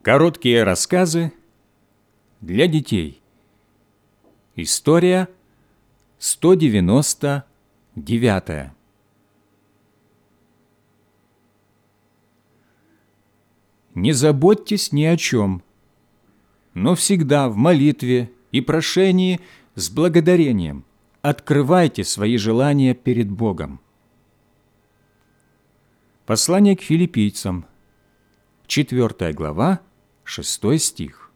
Короткие рассказы для детей. История 199. Не заботьтесь ни о чем, но всегда в молитве и прошении с благодарением открывайте свои желания перед Богом. Послание к филиппийцам, 4 глава, 6 стих.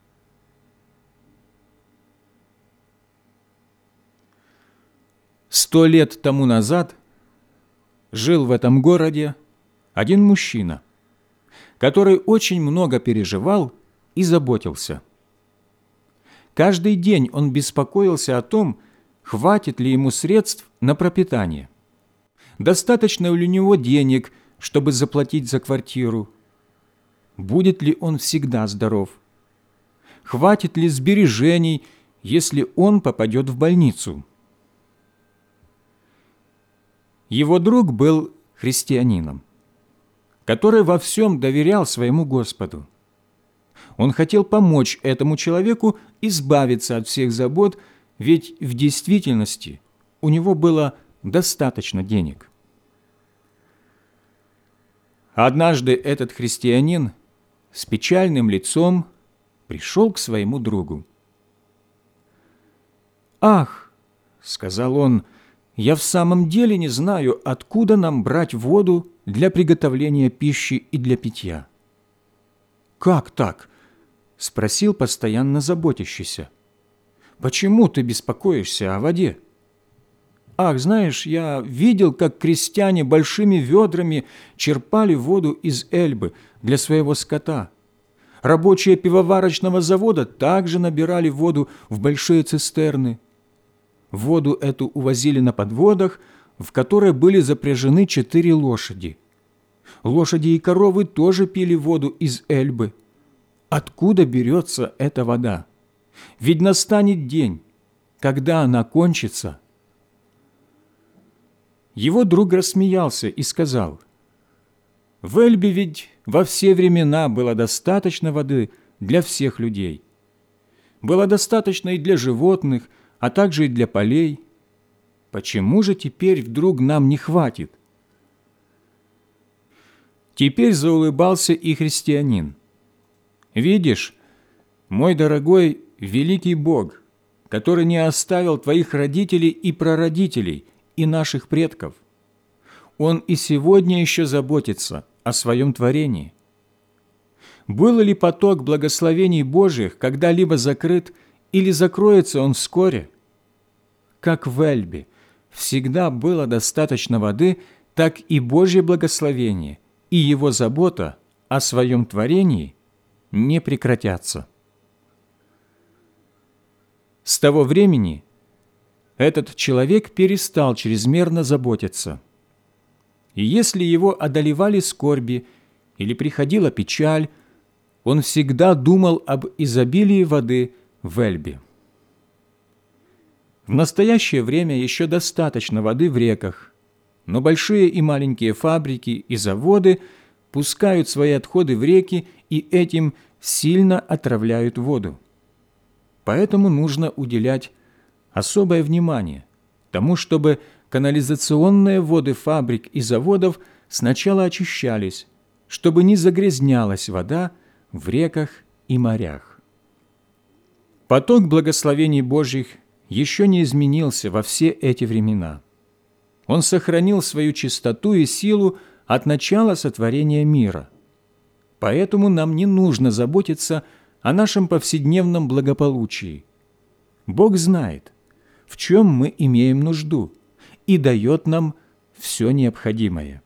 «100 лет тому назад жил в этом городе один мужчина, который очень много переживал и заботился. Каждый день он беспокоился о том, хватит ли ему средств на пропитание, достаточно ли у него денег, чтобы заплатить за квартиру, будет ли он всегда здоров, хватит ли сбережений, если он попадет в больницу. Его друг был христианином, который во всем доверял своему Господу. Он хотел помочь этому человеку избавиться от всех забот, ведь в действительности у него было достаточно денег. Однажды этот христианин с печальным лицом пришел к своему другу. «Ах, — сказал он, — я в самом деле не знаю, откуда нам брать воду для приготовления пищи и для питья». «Как так?» — спросил постоянно заботящийся. «Почему ты беспокоишься о воде?» «Ах, знаешь, я видел, как крестьяне большими ведрами черпали воду из Эльбы для своего скота. Рабочие пивоварочного завода также набирали воду в большие цистерны. Воду эту увозили на подводах, в которые были запряжены 4 лошади. Лошади и коровы тоже пили воду из Эльбы. Откуда берется эта вода? Ведь настанет день, когда она кончится». Его друг рассмеялся и сказал: «В Эльбе ведь во все времена было достаточно воды для всех людей. Было достаточно и для животных, а также и для полей. Почему же теперь вдруг нам не хватит?» Теперь заулыбался и христианин. «Видишь, мой дорогой великий Бог, который не оставил твоих родителей и прародителей, и наших предков, Он и сегодня еще заботится о Своем творении. Был ли поток благословений Божьих когда-либо закрыт, или закроется он вскоре? Как в Эльбе всегда было достаточно воды, так и Божье благословение и Его забота о Своем творении не прекратятся». С того времени этот человек перестал чрезмерно заботиться. И если его одолевали скорби или приходила печаль, он всегда думал об изобилии воды в Эльбе. В настоящее время еще достаточно воды в реках, но большие и маленькие фабрики и заводы пускают свои отходы в реки и этим сильно отравляют воду. Поэтому нужно уделять особое внимание тому, чтобы канализационные воды фабрик и заводов сначала очищались, чтобы не загрязнялась вода в реках и морях. Поток благословений Божьих еще не изменился во все эти времена. Он сохранил свою чистоту и силу от начала сотворения мира. Поэтому нам не нужно заботиться о нашем повседневном благополучии. Бог знает, в чем мы имеем нужду, и дает нам все необходимое.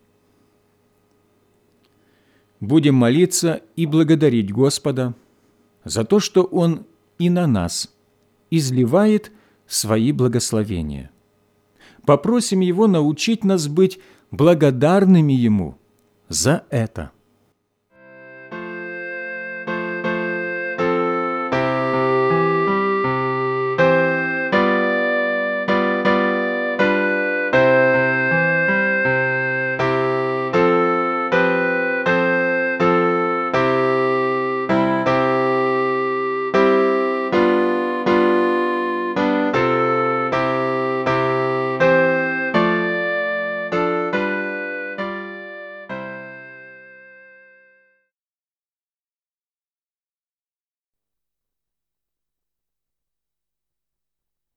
Будем молиться и благодарить Господа за то, что Он и на нас изливает свои благословения. Попросим Его научить нас быть благодарными Ему за это.